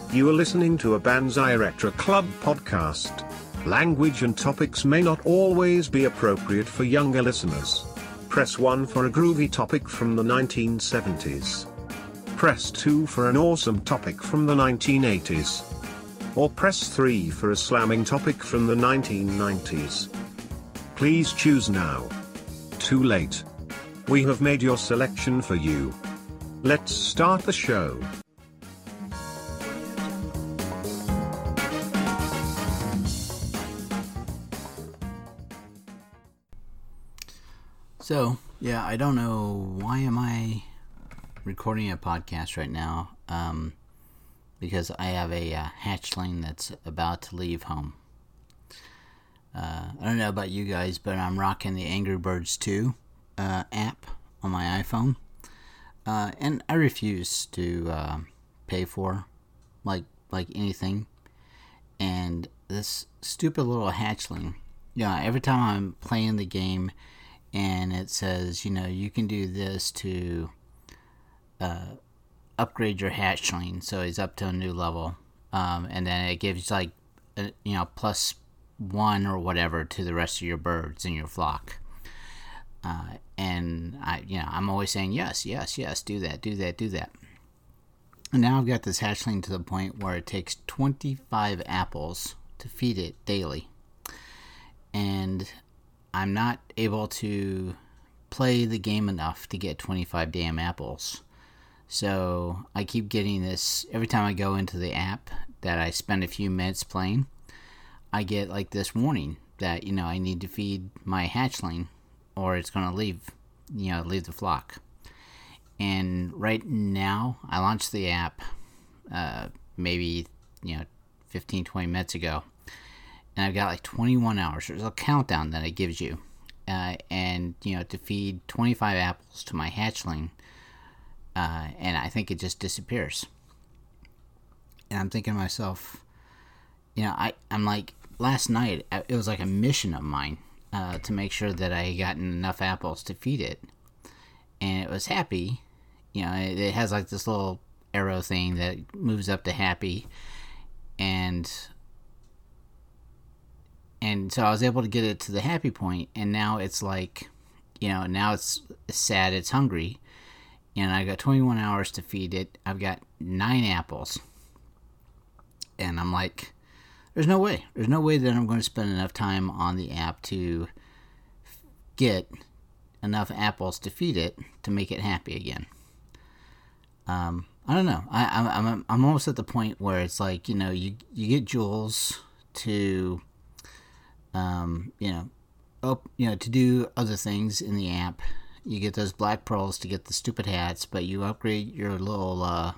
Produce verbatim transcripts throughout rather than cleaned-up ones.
You are listening to a Banzai Retro Club podcast. Language and topics may not always be appropriate for younger listeners. Press one for a groovy topic from the nineteen seventies. Press two for an awesome topic from the nineteen eighties. Or press three for a slamming topic from the nineteen nineties. Please choose now. Too late. We have made your selection for you. Let's start the show. So, yeah, I don't know why am I recording a podcast right now, um, because I have a uh, hatchling that's about to leave home. Uh, I don't know about you guys, but I'm rocking the Angry Birds two uh, app on my iPhone, uh, and I refuse to uh, pay for like like anything. And this stupid little hatchling, yeah, every time I'm playing the game, and it says, you know, you can do this to uh, upgrade your hatchling, so he's up to a new level, um, and then it gives like, a, you know, plus one or whatever to the rest of your birds in your flock. Uh, and I, you know, I'm always saying yes, yes, yes, do that, do that, do that. And now I've got this hatchling to the point where it takes twenty-five apples to feed it daily, and I'm not able to play the game enough to get twenty-five damn apples. So I keep getting this every time I go into the app that I spend a few minutes playing. I get like this warning that, you know, I need to feed my hatchling or it's going to leave, you know, leave the flock. And right now, I launched the app uh, maybe, you know, fifteen, twenty minutes ago. And I've got like twenty-one hours. There's a countdown that it gives you. Uh, and, you know, to feed twenty-five apples to my hatchling. Uh, and I think it just disappears. And I'm thinking to myself, you know, I, I'm like, last night, it was like a mission of mine uh, to make sure that I had gotten enough apples to feed it. And it was happy. You know, it, it has like this little arrow thing that moves up to happy. And... And so I was able to get it to the happy point, and now it's like, you know, now it's sad, it's hungry, and I got twenty-one hours to feed it. I've got nine apples, and I'm like, there's no way. There's no way that I'm going to spend enough time on the app to get enough apples to feed it to make it happy again. Um, I don't know. I, I'm I'm I'm almost at the point where it's like, you know, you you get jewels to Um, you know, oh, you know, to do other things in the app. You get those black pearls to get the stupid hats, but you upgrade your little uh,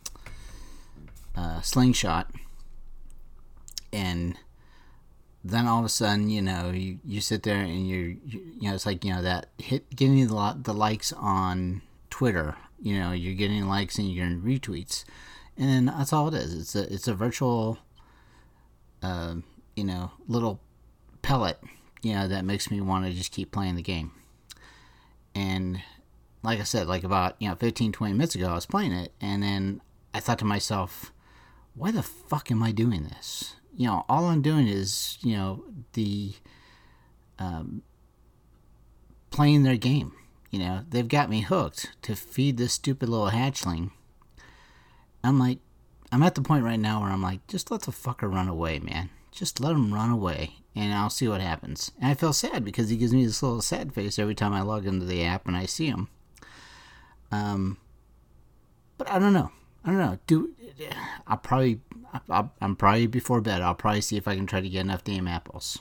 uh, slingshot, and then all of a sudden, you know, you, you sit there and you're, you, you know, it's like, you know, that hit getting the the likes on Twitter. You know, you're getting likes and you're getting retweets, and then that's all it is. It's a it's a virtual, uh, you know, little pellet, you know, that makes me want to just keep playing the game. And like I said, like about, you know, fifteen, twenty minutes ago, I was playing it, and then I thought to myself, why the fuck am I doing this? You know, all I'm doing is, you know, the um, playing their game. You know, they've got me hooked to feed this stupid little hatchling. I'm like, I'm at the point right now where I'm like, just let the fucker run away, man. Just let him run away, and I'll see what happens. And I feel sad because he gives me this little sad face every time I log into the app and I see him. Um, but I don't know. I don't know. Do I'll probably I'll, I'm probably before bed. I'll probably see if I can try to get enough damn apples.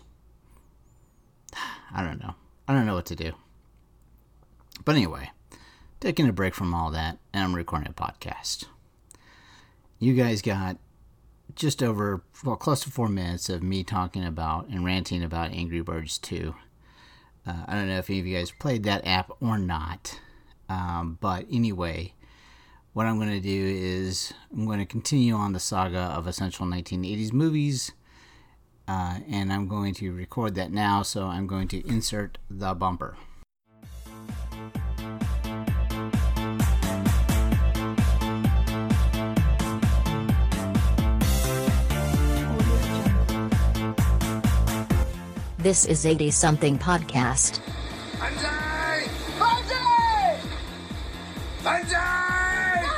I don't know. I don't know what to do. But anyway, taking a break from all that, and I'm recording a podcast. You guys got just over, well, close to four minutes of me talking about and ranting about Angry Birds two. Uh, I don't know if any of you guys played that app or not. Um, but anyway, what I'm going to do is I'm going to continue on the saga of essential nineteen eighties movies. Uh, and I'm going to record that now, so I'm going to insert the bumper. This is eighty-something podcast. Banzai! Banzai! Banzai!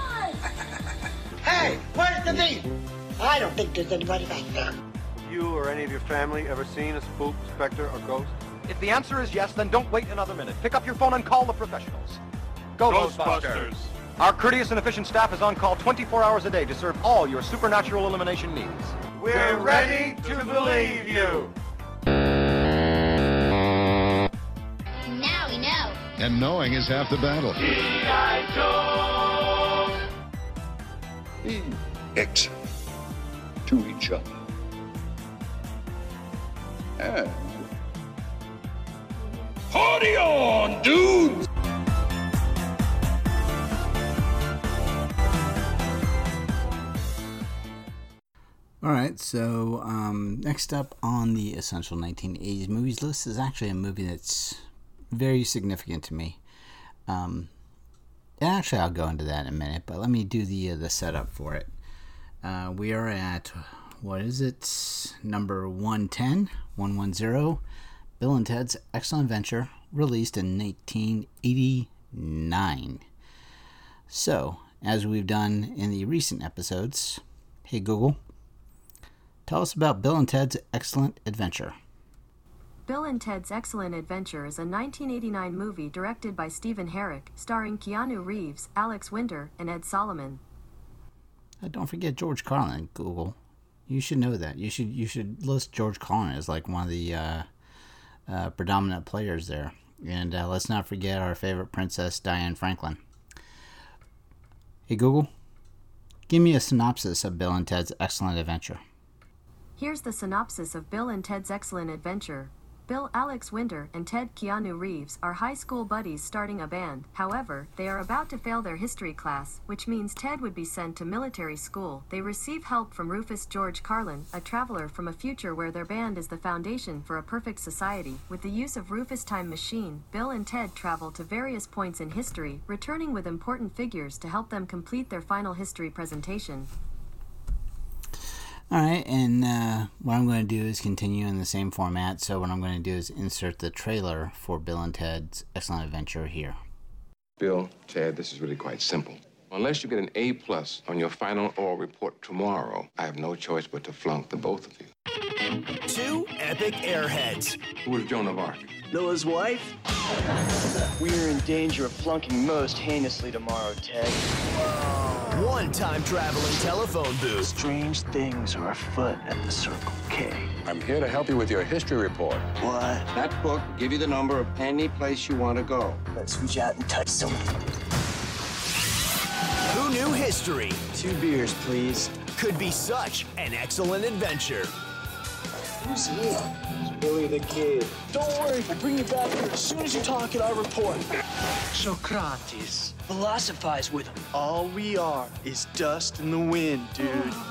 Hey, where's the meat? I don't think there's anybody back there. You or any of your family ever seen a spook, specter, or ghost? If the answer is yes, then don't wait another minute. Pick up your phone and call the professionals. Go Ghostbusters! Our courteous and efficient staff is on call twenty-four hours a day to serve all your supernatural elimination needs. We're ready to believe you! Now we know. And knowing is half the battle. Be excellent to each other. And party on, dudes! Alright, so um, next up on the Essential nineteen eighties Movies list is actually a movie that's very significant to me. Um, actually, I'll go into that in a minute, but let me do the, uh, the setup for it. Uh, we are at, what is it, number one ten, one ten, Bill and Ted's Excellent Adventure, released in nineteen eighty-nine. So, as we've done in the recent episodes, hey Google, tell us about Bill and Ted's Excellent Adventure. Bill and Ted's Excellent Adventure is a nineteen eighty-nine movie directed by Stephen Herek, starring Keanu Reeves, Alex Winter, and Ed Solomon. Uh, don't forget George Carlin, Google. You should know that. You should you should list George Carlin as like one of the uh, uh, predominant players there. And uh, let's not forget our favorite princess, Diane Franklin. Hey Google, give me a synopsis of Bill and Ted's Excellent Adventure. Here's the synopsis of Bill and Ted's Excellent Adventure. Bill, Alex Winter, and Ted, Keanu Reeves, are high school buddies starting a band. However, they are about to fail their history class, which means Ted would be sent to military school. They receive help from Rufus George Carlin, a traveler from a future where their band is the foundation for a perfect society. With the use of Rufus' time machine, Bill and Ted travel to various points in history, returning with important figures to help them complete their final history presentation. Alright, and uh, what I'm going to do is continue in the same format. So what I'm going to do is insert the trailer for Bill and Ted's Excellent Adventure here. Bill, Ted, this is really quite simple. Unless you get an A plus on your final oral report tomorrow, I have no choice but to flunk the both of you. Two epic airheads. Who is Joan of Arc? Noah's wife? We're in danger of flunking most heinously tomorrow, Ted. One time traveling telephone booth. Strange things are afoot at the Circle K. I'm here to help you with your history report. What? That book will give you the number of any place you want to go. Let's reach out and touch someone. Who knew history? Two beers, please. Could be such an excellent adventure. Who's he? It's Billy the Kid. Don't worry, we'll bring you back here as soon as you talk at our report. Socrates. Philosophize with him. All we are is dust in the wind, dude.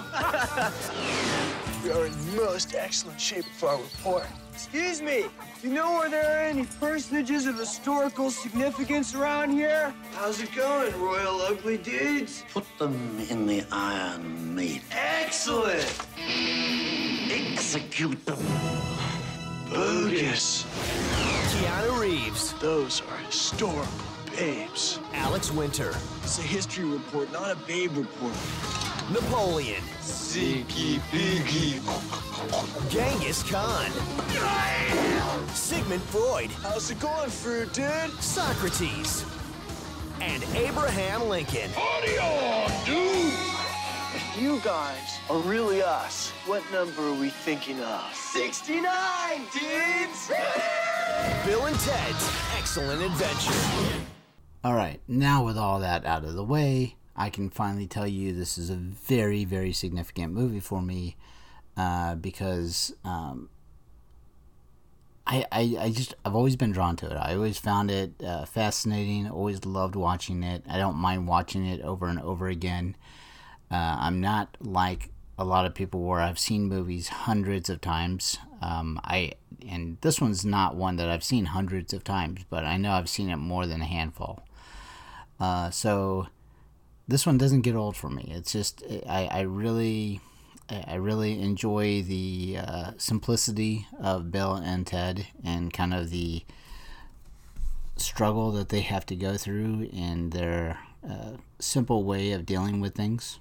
We are in most excellent shape for our report. Excuse me, do you know where there are any personages of historical significance around here? How's it going, royal ugly dudes? Put them in the iron meat. Excellent! Execute them. Bogus. Keanu Reeves. Those are historical babes. Alex Winter. It's a history report, not a babe report. Napoleon. Ziggy Biggy. Genghis Khan. Sigmund Freud. How's it going, fruit dude? Socrates. And Abraham Lincoln. Party on, dude! If you guys are really us, what number are we thinking of? sixty-nine, dudes! Bill and Ted's Excellent Adventure. Alright, now with all that out of the way, I can finally tell you this is a very, very significant movie for me uh, because um, I, I, I just, I've always been drawn to it. I always found it uh, fascinating, always loved watching it. I don't mind watching it over and over again. Uh, I'm not like a lot of people where I've seen movies hundreds of times. Um, I and this one's not one that I've seen hundreds of times, but I know I've seen it more than a handful. Uh, so this one doesn't get old for me. It's just I, I really I really enjoy the uh, simplicity of Bill and Ted and kind of the struggle that they have to go through and their uh, simple way of dealing with things.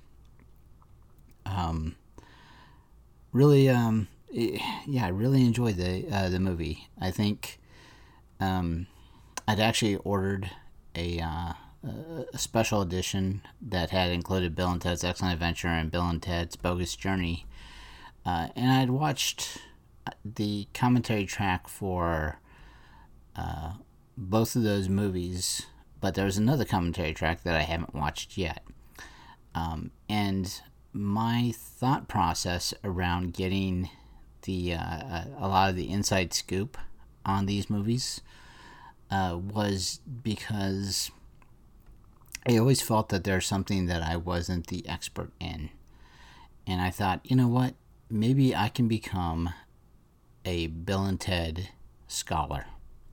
Um, really, um, it, yeah, I really enjoyed the uh, the movie. I think um, I'd actually ordered a, uh, a special edition that had included Bill and Ted's Excellent Adventure and Bill and Ted's Bogus Journey, uh, and I'd watched the commentary track for uh, both of those movies, but there was another commentary track that I haven't watched yet. Um, and my thought process around getting the uh, a lot of the inside scoop on these movies uh, was because I always felt that there's something that I wasn't the expert in. And I thought, you know what, maybe I can become a Bill and Ted scholar.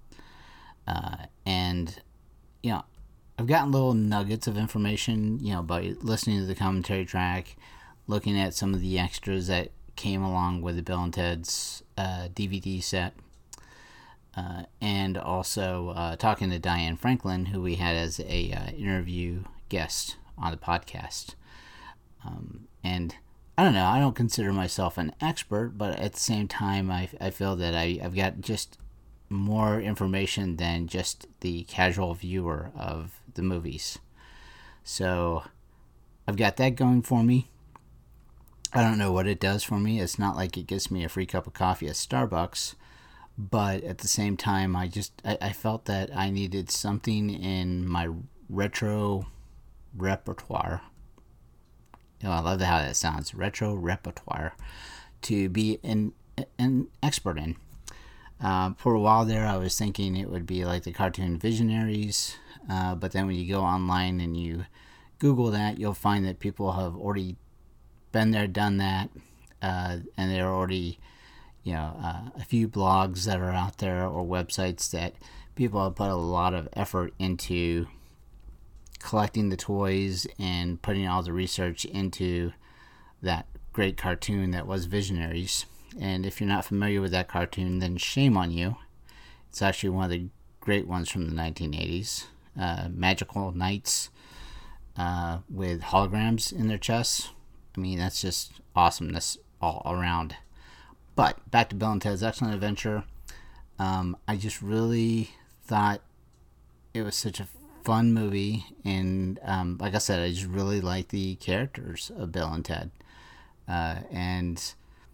Uh, and, you know, I've gotten little nuggets of information, you know, by listening to the commentary track, looking at some of the extras that came along with the Bill and Ted's uh, D V D set, uh, and also uh, talking to Diane Franklin, who we had as a uh, interview guest on the podcast. Um, and I don't know, I don't consider myself an expert, but at the same time, I, I feel that I, I've got just more information than just the casual viewer of the movies. So I've got that going for me. I don't know what it does for me. It's not like it gives me a free cup of coffee at Starbucks, but at the same time, I just I, I felt that I needed something in my retro repertoire. You know, I love how that sounds, retro repertoire, to be an an expert in. Uh, for a while there, I was thinking it would be like the cartoon Visionaries, uh, but then when you go online and you Google that, you'll find that people have already been there, done that, uh, and there are already, you know, uh, a few blogs that are out there or websites that people have put a lot of effort into collecting the toys and putting all the research into that great cartoon that was Visionaries. And if you're not familiar with that cartoon, then shame on you. It's actually one of the great ones from the nineteen eighties. Uh, magical knights uh, with holograms in their chests. I mean, that's just awesomeness all around. But back to Bill and Ted's Excellent Adventure. Um, I just really thought it was such a fun movie. And um, like I said, I just really like the characters of Bill and Ted. Uh, and...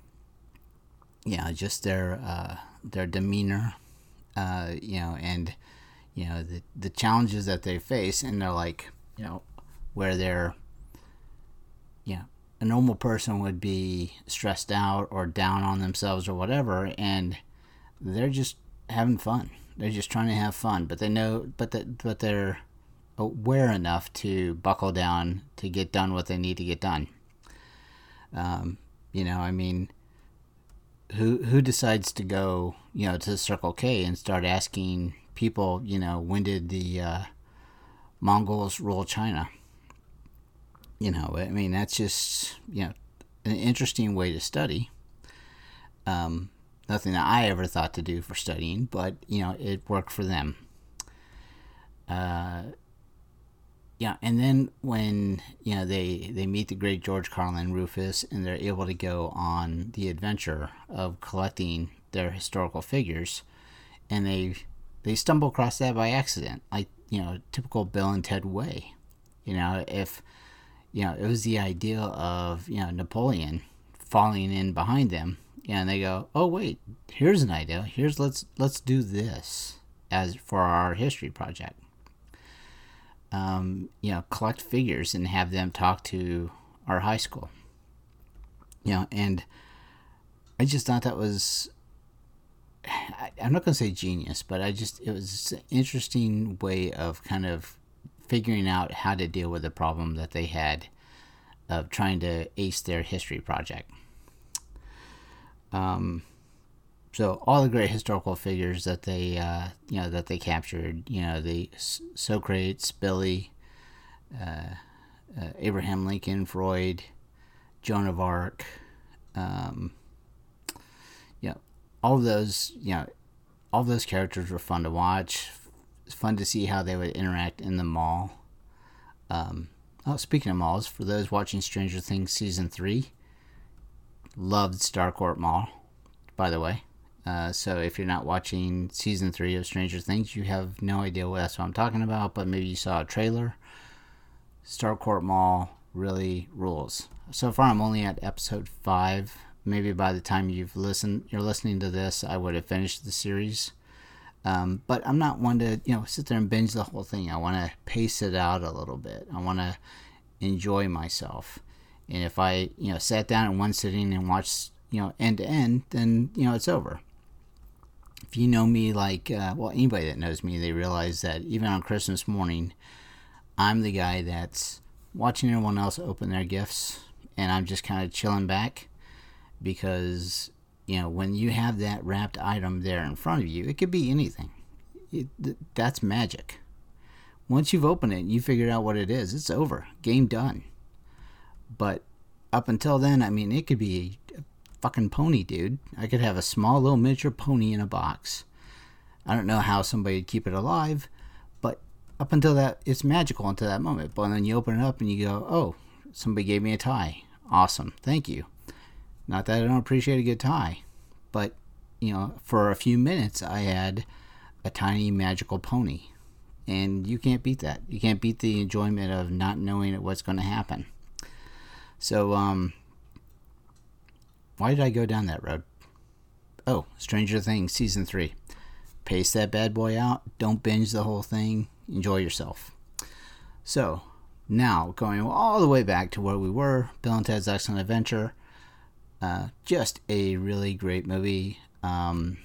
Yeah, just their uh, their demeanor, uh, you know, and you know the the challenges that they face, and they're like, you know, where they're, you know, a normal person would be stressed out or down on themselves or whatever, and they're just having fun. They're just trying to have fun, but they know, but that, but they're aware enough to buckle down to get done what they need to get done. Um, you know, I mean. Who who decides to go, you know, to Circle K and start asking people, you know, when did the uh, Mongols rule China? You know, I mean, that's just, you know, an interesting way to study. Um, nothing that I ever thought to do for studying, but, you know, it worked for them. Uh, yeah, and then when, you know, they, they meet the great George Carlin Rufus and they're able to go on the adventure of collecting their historical figures, and they they stumble across that by accident, like, you know, typical Bill and Ted way. You know, if, you know, it was the idea of, you know, Napoleon falling in behind them, and they go, oh, wait, here's an idea. Here's, let's let's do this as for our history project. Um, you know, collect figures and have them talk to our high school. You know, and I just thought that was, I, I'm not going to say genius, but I just, it was an interesting way of kind of figuring out how to deal with the problem that they had of trying to ace their history project. Um, so all the great historical figures that they, uh, you know, that they captured, you know, the Socrates, Billy, uh, uh, Abraham Lincoln, Freud, Joan of Arc, Um, you know, all of those, you know, all of those characters were fun to watch. It's fun to see how they would interact in the mall. Um, oh, speaking of malls, for those watching Stranger Things Season three, loved Starcourt Mall, by the way. Uh, so if you're not watching Season three of Stranger Things, you have no idea what that's what I'm talking about, but maybe you saw a trailer. Starcourt Mall really rules. So far, I'm only at episode five. Maybe by the time you've listened, you're listening to this, I would have finished the series. Um, but I'm not one to, you know, sit there and binge the whole thing. I want to pace it out a little bit. I want to enjoy myself. And if I, you know, sat down in one sitting and watched, you know, end to end, then, you know, it's over. If you know me like, uh, well, anybody that knows me, they realize that even on Christmas morning, I'm the guy that's watching everyone else open their gifts, and I'm just kind of chilling back. Because, you know, when you have that wrapped item there in front of you, it could be anything. It, that's magic. Once you've opened it and you figured out what it is, it's over. Game done. But up until then, I mean, it could be a fucking pony, dude. I could have a small little miniature pony in a box. I don't know how somebody would keep it alive, but up until that, it's magical until that moment. But then you open it up and you go, oh, somebody gave me a tie. Awesome. Thank you. Not that I don't appreciate a good tie, but, you know, for a few minutes I had a tiny magical pony. And you can't beat that. You can't beat the enjoyment of not knowing what's going to happen. So, um, why did I go down that road? Oh, Stranger Things Season three. Pace that bad boy out. Don't binge the whole thing. Enjoy yourself. So, now, going all the way back to where we were, Bill and Ted's Excellent Adventure. Uh, just a really great movie. Um,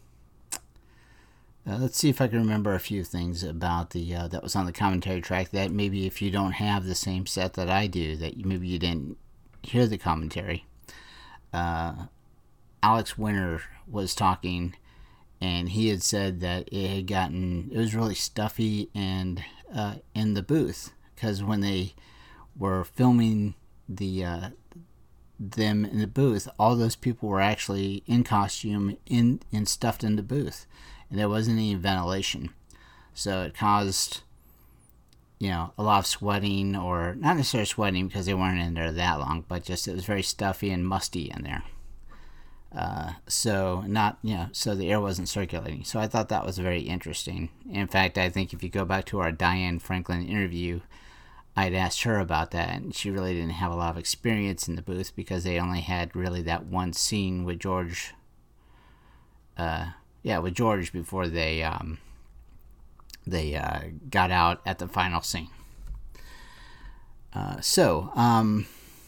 uh, let's see if I can remember a few things about the uh, that was on the commentary track that maybe if you don't have the same set that I do, that you, maybe you didn't hear the commentary. Uh, Alex Winter was talking, and he had said that it had gotten, it was really stuffy and uh, in the booth, because when they were filming the uh, them in the booth, all those people were actually in costume in and stuffed in the booth, and there wasn't any ventilation, so it caused, you know, a lot of sweating, or not necessarily sweating because they weren't in there that long, but just it was very stuffy and musty in there. Uh, so not, you know, so the air wasn't circulating. So I thought that was very interesting. In fact, I think if you go back to our Diane Franklin interview, I'd asked her about that, and she really didn't have a lot of experience in the booth because they only had really that one scene with George. Uh, yeah, with George before they um, they uh, got out at the final scene. Uh, so, um,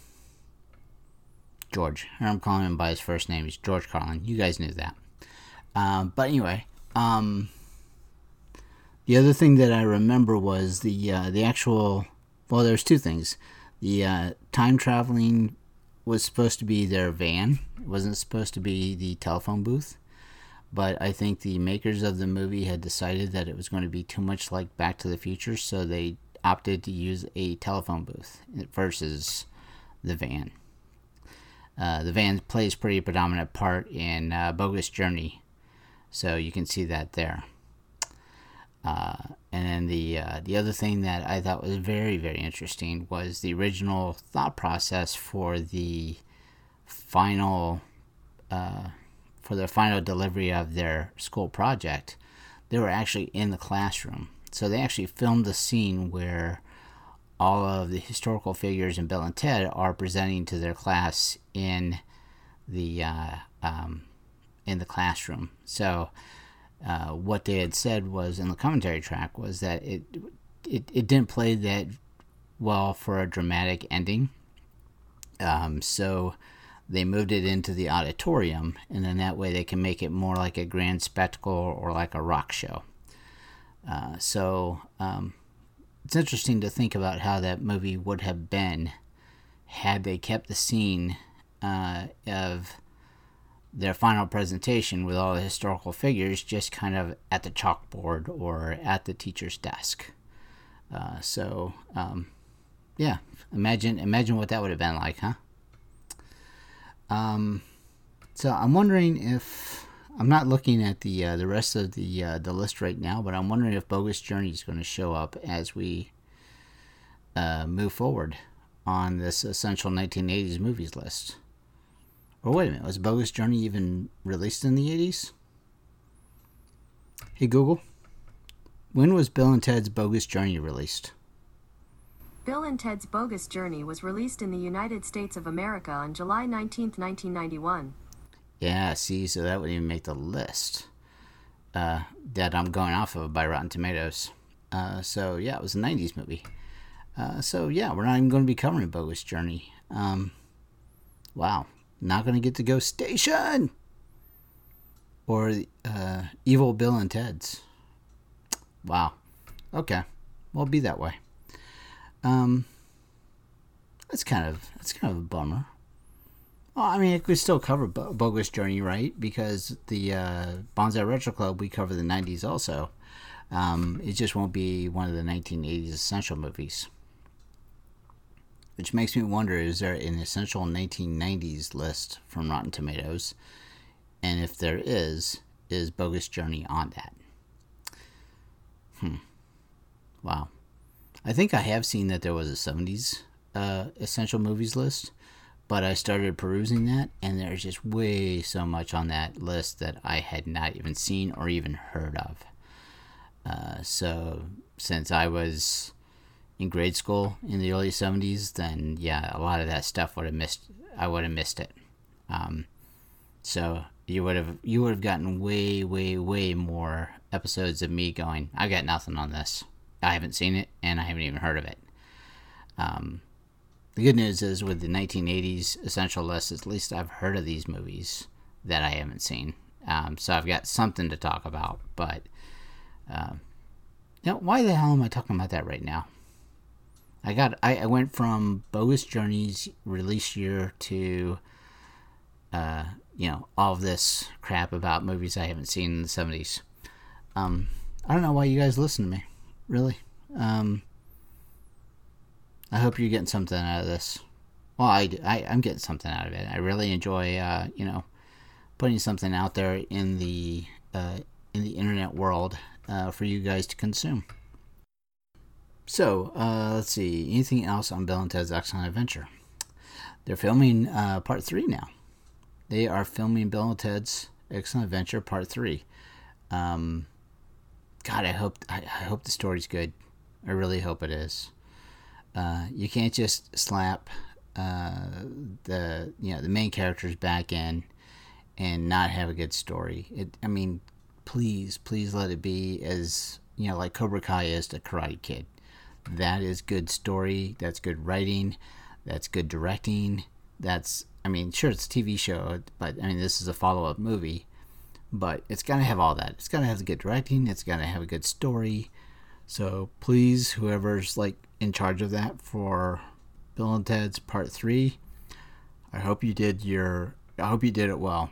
George. I'm calling him by his first name. He's George Carlin. You guys knew that. Um, but anyway, um, the other thing that I remember was the uh, the actual. Well, there's two things. The uh, time traveling was supposed to be their van. It wasn't supposed to be the telephone booth. But I think the makers of the movie had decided that it was going to be too much like Back to the Future, so they opted to use a telephone booth versus the van. Uh, the van plays pretty predominant part in uh, Bogus Journey, so you can see that there. Uh, and then the uh, the other thing that I thought was very, very interesting was the original thought process for the final uh, for the final delivery of their school project. They were actually in the classroom, so they actually filmed the scene where all of the historical figures in Bill and Ted are presenting to their class in the uh, um, in the classroom. So. Uh, what they had said was in the commentary track was that it, it it didn't play that well for a dramatic ending. Um, so they moved it into the auditorium, and then that way they can make it more like a grand spectacle or like a rock show. Uh, so um, it's interesting to think about how that movie would have been had they kept the scene uh, of their final presentation with all the historical figures just kind of at the chalkboard or at the teacher's desk. Uh, so, um, yeah, imagine imagine what that would have been like, huh? Um, so I'm wondering if I'm not looking at the uh, the rest of the uh, the list right now, but I'm wondering if Bogus Journey is going to show up as we uh, move forward on this essential nineteen eighties movies list. Or wait a minute, was Bogus Journey even released in the eighties? Hey Google, when was Bill and Ted's Bogus Journey released? Bill and Ted's Bogus Journey was released in the United States of America on July nineteenth, nineteen ninety-one. Yeah, see, so that wouldn't even make the list uh, that I'm going off of by Rotten Tomatoes. Uh, so yeah, it was a nineties movie. Uh, so yeah, we're not even going to be covering Bogus Journey. Um, wow, not going to get to go Station or uh, Evil Bill and Ted's. Wow. Okay, well, be that way. Um, that's kind of that's kind of a bummer. Well, I mean, it could still cover Bo- Bogus Journey, right? Because the uh, Bonsai Retro Club, we cover the nineties also. Um, it just won't be one of the nineteen eighties essential movies. Which makes me wonder, is there an essential nineteen nineties list from Rotten Tomatoes? And if there is, is Bogus Journey on that? Hmm. Wow. I think I have seen that there was a seventies uh, essential movies list, but I started perusing that, and there's just way so much on that list that I had not even seen or even heard of. Uh, so since I was in grade school in the early seventies, then yeah, a lot of that stuff would have missed. I would have missed it. Um, so you would have you would have gotten way, way, way more episodes of me going, I got nothing on this. I haven't seen it, and I haven't even heard of it. Um, the good news is with the nineteen eighties essential list, at least I've heard of these movies that I haven't seen. Um, so I've got something to talk about. But uh, you know, why the hell am I talking about that right now? I got I, I went from Bogus Journey's release year to uh, you know, all of this crap about movies I haven't seen in the seventies. Um, I don't know why you guys listen to me. Really. Um, I hope you're getting something out of this. Well, I, I, I'm getting something out of it. I really enjoy, uh, you know, putting something out there in the uh, in the internet world uh, for you guys to consume. So, uh, let's see. Anything else on Bill and Ted's Excellent Adventure? They're filming uh, part three now. They are filming Bill and Ted's Excellent Adventure part three. Um... God, I hope I, I hope the story's good. I really hope it is. Uh, you can't just slap uh, the you know the main characters back in and not have a good story. It, I mean, please, please let it be as you know like Cobra Kai is to Karate Kid. That is good story. That's good writing. That's good directing. That's I mean, sure, it's a T V show, but I mean, this is a follow-up movie. But it's got to have all that. It's got to have good directing. It's got to have a good story. So please, whoever's like in charge of that for Bill and Ted's Part Three, I hope you did your. I hope you did it well.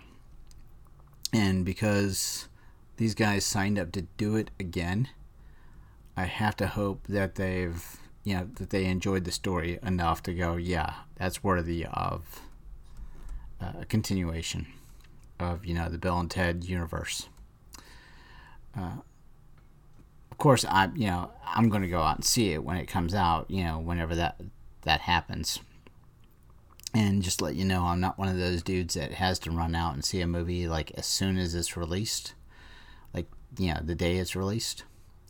And because these guys signed up to do it again, I have to hope that they've, you know, that they enjoyed the story enough to go, yeah, that's worthy of uh, a continuation of, you know, the Bill and Ted universe. Uh, of course, I, you know, I'm going to go out and see it when it comes out, you know, whenever that that happens. And just let you know, I'm not one of those dudes that has to run out and see a movie like as soon as it's released, like, you know, the day it's released.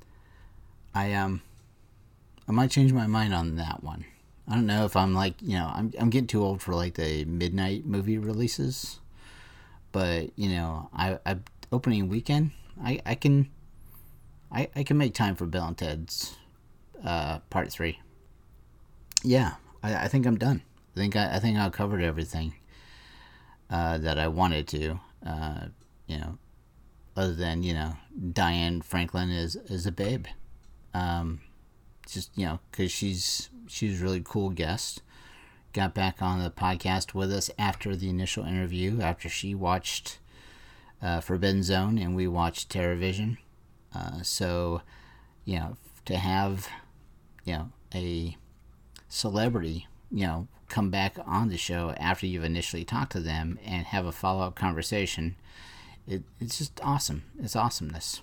I um, I might change my mind on that one. I don't know if I'm like, you know, I'm I'm getting too old for like the midnight movie releases. But, you know, I, I opening weekend, I, I can I, I can make time for Bill and Ted's uh, Part Three. Yeah, I, I think I'm done. I think I, I think I covered everything uh, that I wanted to. Uh, you know, other than, you know, Diane Franklin is is a babe. Um, just, you know, because she's she's a really cool guest. Got back on the podcast with us after the initial interview, after she watched uh, Forbidden Zone and we watched TerrorVision. Uh, so, you know, to have, you know, a celebrity, you know, come back on the show after you've initially talked to them and have a follow-up conversation. It, it's just awesome. It's awesomeness.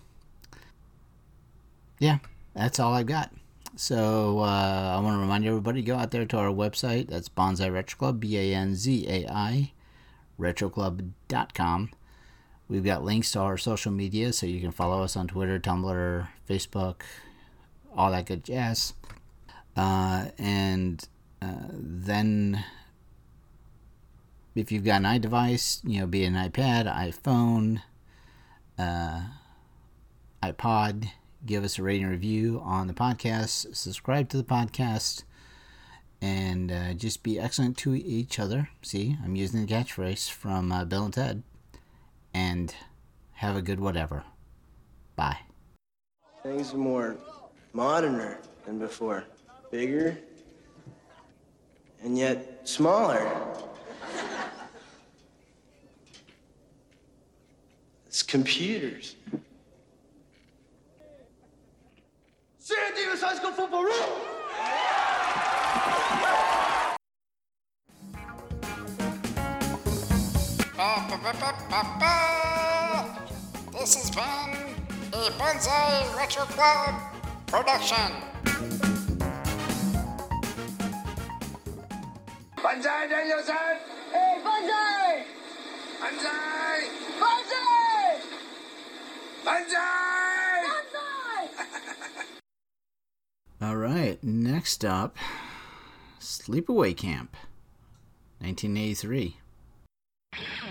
Yeah, that's all I've got. So uh, I want to remind everybody, go out there to our website. That's Banzai Retro Club, B A N Z A I, retro club dot com. We've got links to our social media, so you can follow us on Twitter, Tumblr, Facebook, all that good jazz. Uh, and uh, then if you've got an iDevice, you know, be it an iPad, iPhone, uh, iPod, give us a rating and review on the podcast, subscribe to the podcast, and uh, just be excellent to each other. See, I'm using the catchphrase from uh, Bill and Ted. And have a good whatever. Bye. Things are more moderner than before. Bigger, and yet smaller. It's computers. San Diego High School football room! This has been a Banzai Retro Club production. Banzai, Danielson! Hey, Banzai! Banzai! Banzai! Banzai! Banzai! All right, next up, Sleepaway Camp, nineteen eighty-three.